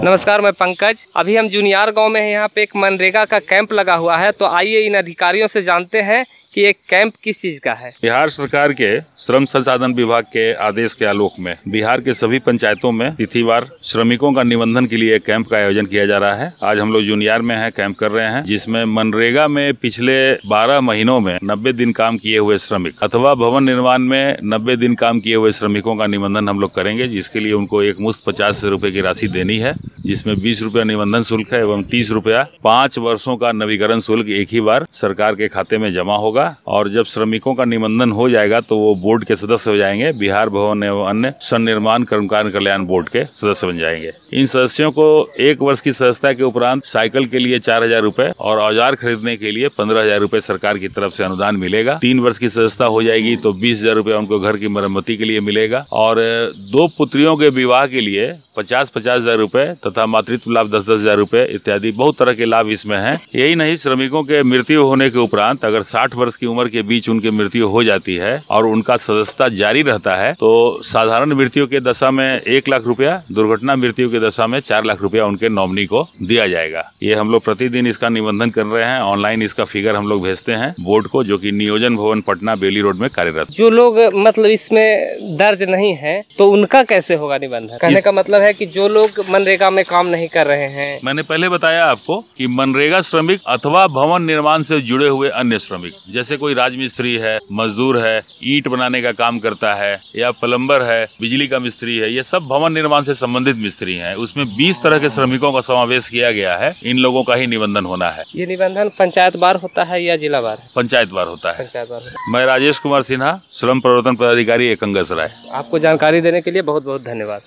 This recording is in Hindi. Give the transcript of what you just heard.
नमस्कार, मैं पंकज। अभी हम जुनियार गांव में हैं। यहाँ पे एक मनरेगा का कैंप लगा हुआ है, तो आइए इन अधिकारियों से जानते हैं कि एक कैंप किस चीज का है। बिहार सरकार के श्रम संसाधन विभाग के आदेश के आलोक में बिहार के सभी पंचायतों में तिथिवार श्रमिकों का निबंधन के लिए कैंप का आयोजन किया जा रहा है। आज हम लोग जुनियार में हैं, कैंप कर रहे हैं, जिसमें मनरेगा में पिछले 12 महीनों में 90 दिन काम किए हुए श्रमिक अथवा भवन निर्माण में 90 दिन काम किए हुए श्रमिकों का निबंधन हम लोग करेंगे, जिसके लिए उनको एक मुश्त 50 रुपए की राशि देनी है, जिसमें 20 रुपया निबंधन शुल्क है एवं 30 रुपया 5 वर्षों का नवीकरण शुल्क एक ही बार सरकार के खाते में जमा होगा। और जब श्रमिकों का निबंधन हो जाएगा तो वो बोर्ड के सदस्य हो जाएंगे, बिहार भवन एवं अन्य निर्माण कर्मचारी कल्याण बोर्ड के सदस्य बन जाएंगे। इन सदस्यों को 1 वर्ष की सदस्यता के उपरांत साइकिल के लिए 4000 रुपए और औजार खरीदने के लिए 15,000 रुपए सरकार की तरफ से अनुदान मिलेगा। 3 वर्ष की सदस्यता हो जाएगी तो 20,000 रुपए उनको घर की मरम्मती के लिए मिलेगा। और 2 पुत्रियों के विवाह के लिए 50,000 रुपए तथा मातृत्व लाभ 10,000 रुपए इत्यादि बहुत तरह के लाभ इसमें हैं। यही नहीं, श्रमिकों के मृत्यु होने के उपरांत अगर 60 वर्ष की उम्र के बीच उनकी मृत्यु हो जाती है और उनका सदस्यता जारी रहता है तो साधारण मृत्यु के दशा में 1 लाख रुपया, दुर्घटना मृत्यु के दशा में 4 लाख रुपया उनके नॉमिनी को दिया जाएगा। ये हम लोग प्रतिदिन इसका निबंधन कर रहे हैं। ऑनलाइन इसका फिगर हम लोग भेजते हैं बोर्ड को, जो कि नियोजन भवन पटना बेली रोड में कार्यरत। जो लोग मतलब इसमें दर्ज नहीं है तो उनका कैसे होगा निबंधन? कहने का मतलब है कि जो लोग मनरेगा में काम नहीं कर रहे हैं। मैंने पहले बताया आपको कि मनरेगा श्रमिक अथवा भवन निर्माण से जुड़े हुए अन्य श्रमिक, जैसे कोई राजमिस्त्री है, मजदूर है, ईंट बनाने का काम करता है, या प्लम्बर है, बिजली का मिस्त्री है, ये सब भवन निर्माण से संबंधित मिस्त्री हैं। उसमें 20 तरह के श्रमिकों का समावेश किया गया है। इन लोगों का ही निबंधन होना है। ये निबंधन पंचायत बार होता है या जिला बार? पंचायत बार होता है। पंचायत बार। मैं राजेश कुमार सिन्हा, श्रम प्रवर्तन पदाधिकारी, एकंगसराय। आपको जानकारी देने के लिए बहुत बहुत धन्यवाद।